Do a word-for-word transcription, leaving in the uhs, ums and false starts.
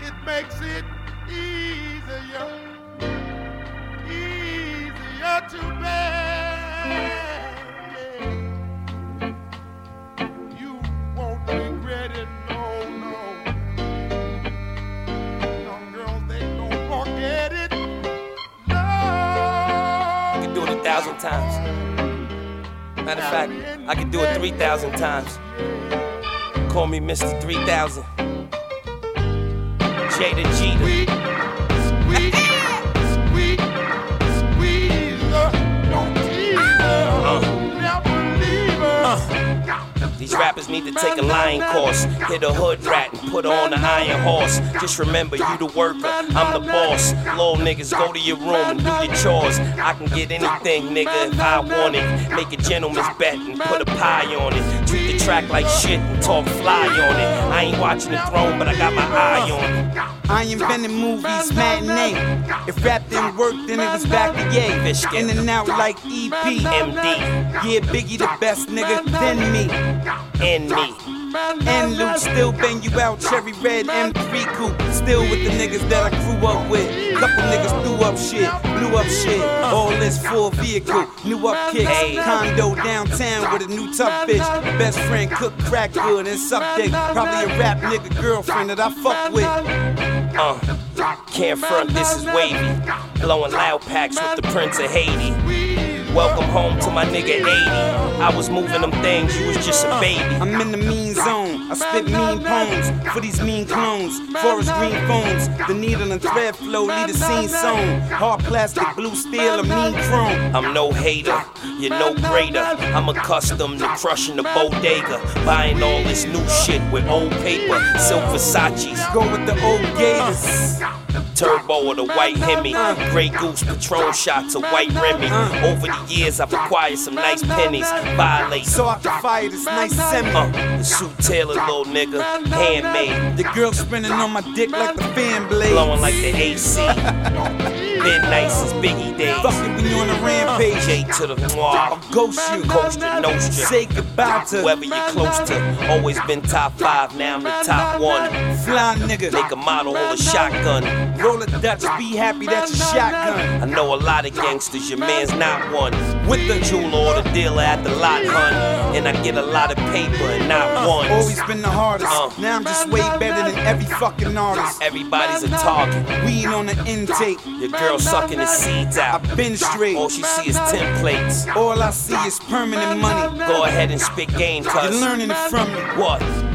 it makes it easier, easier to bear. You won't regret it, no, no. Young girls, they don't forget it. No. You can do it a thousand times. Matter of fact, I can do it three thousand times. Call me Mister three thousand. Jada Jeter. Sweet, sweet, sweet, squeeze her, don't tease her, Uh. never leave her. Uh. These rappers need to take a lying course. Hit a hood rat and put on an iron horse. Just remember, you the worker, I'm the boss. Little niggas, go to your room and do your chores. I can get anything, nigga, if I want it. Make a gentleman's bet and put a pie on it. Treat the track like shit and talk fly on it. I ain't watching the throne, but I got my eye on it. I invented movies, matinee. If rap didn't work, then it was back to yay. In and out like E P. M D. Yeah, Biggie the best nigga, then me. And me. And Luke still bang you out, cherry red M three coupe. Still with the niggas that I grew up with. Couple niggas threw up shit, blew up shit. All this full vehicle, new up kicks. Hey. Condo downtown with a new tough bitch. Best friend cook crack good and suck dick. Probably a rap nigga girlfriend that I fuck with. Uh, can't front, this is wavy. Blowing loud packs with the Prince of Haiti. Welcome home to my nigga eighty. I was moving them things, you was just a baby. I'm in the mean zone. I spit mean poems for these mean clones. Forest green phones. The needle and thread flow, lead a scene zone. Hard plastic, blue steel, a mean chrome. I'm no hater, you're no greater. I'm accustomed to crushing the bodega. Buying all this new shit with old paper. Silk Versace's. Go with the old gators. Turbo or the white Hemi. Grey Goose, Patron shots, a white Remy. Over the years, I've acquired some nice pennies. Violate. So I can fire this nice semi. Uh, the suit tailored, little nigga. Handmade. The girl spinning on my dick like the fan blade. Blowing like the A C. Been nice since Biggie days. Fuck it, we on a rampage. J to the noir. I'll ghost you. Costa Nostra. Say goodbye to whoever you're close to. Always been top five, now I'm the top one. fly nigga. Make a model hold a shotgun. Roll a Dutch, be happy that's your shotgun. I know a lot of gangsters, your man's not one. With the jeweler or the dealer at the lot, hun. And I get a lot of paper and not one. Always been the hardest. Uh. Now I'm just way better than every fucking artist. Everybody's a target. We ain't on the intake. Your girl sucking the seeds out. I've been straight. All she see is templates. All I see is permanent money. Go ahead and spit game, You're cuz. learning it from me. What?